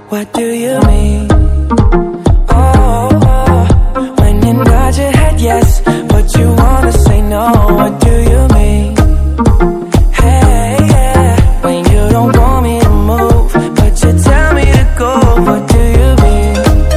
What do you mean? Oh, when you nod your head yes, but you wanna say no. What do you mean? Hey, yeah, when you don't want me to move, but you tell me to go. What do you mean?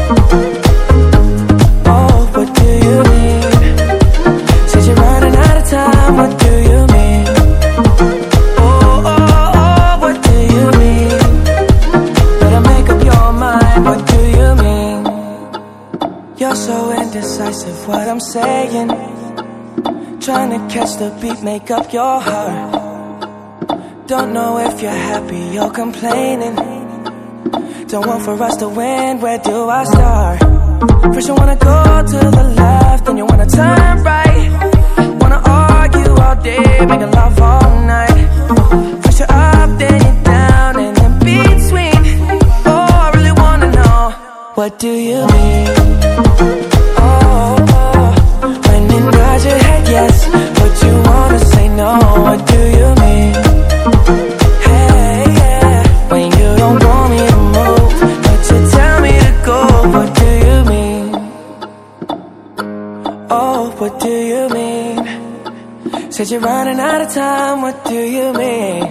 Oh, what do you mean? Said you're running out of time. What do you mean? Oh, what do you mean? Better make up your mind. What do you mean? You're so indecisive, what I'm saying. Trying to catch the beat, make up your heart. Don't know if you're happy or complaining. Don't want for us to win, where do I start? First you wanna go to the left, then you wanna turn right. Wanna argue all day, making love all night. First you're up, then you're down, and in between. Oh, I really wanna know, what do you mean? Oh, when you nod your head yes, but you wanna say no. What do you mean? Hey, yeah, when you don't want me to move, but you tell me to go. What do you mean? Oh, what do you mean? Said you're running out of time. What do you mean?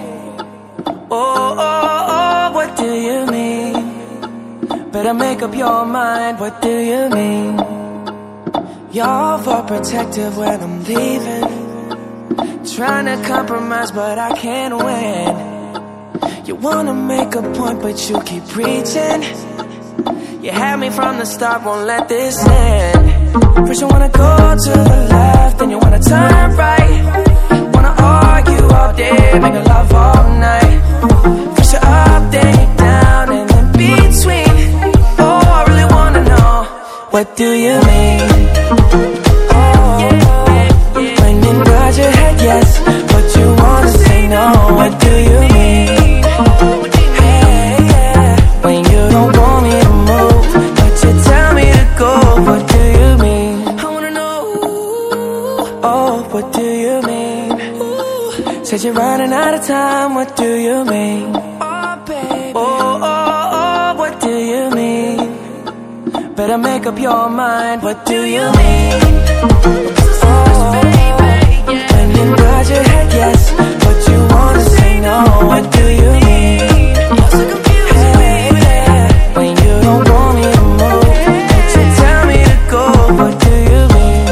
Oh, what do you mean? Better make up your mind. What do you mean? You're overprotective when I'm leaving. Trying to compromise but I can't win. You wanna make a point but you keep preaching. You had me from the start, won't let this end. First you wanna go to the left, then you wanna turn right. Wanna argue all day, making love all night. First you're up, then you're down, and in between. Oh, I really wanna know, what do you mean? Oh, when you nod your head yes, but you wanna say no. What do you mean? Hey, yeah, when you don't want me to move, but you tell me to go. What do you mean? I wanna know. Oh, what do you mean? Said you're running out of time. What do you mean? Oh, baby. Oh, what do you mean? Better make up your mind. What do you mean? Oh, when you nod your head yes, but you wanna say no. What do you mean? Hey, yeah, when you don't want me to move, but you tell me to go. What do you mean?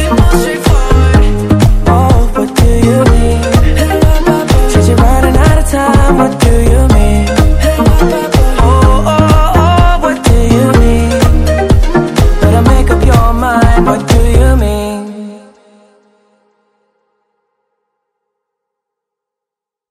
Oh, what do you mean? Said you're running out of time. What do you mean? Oh, what do you mean? Better make up your mind. What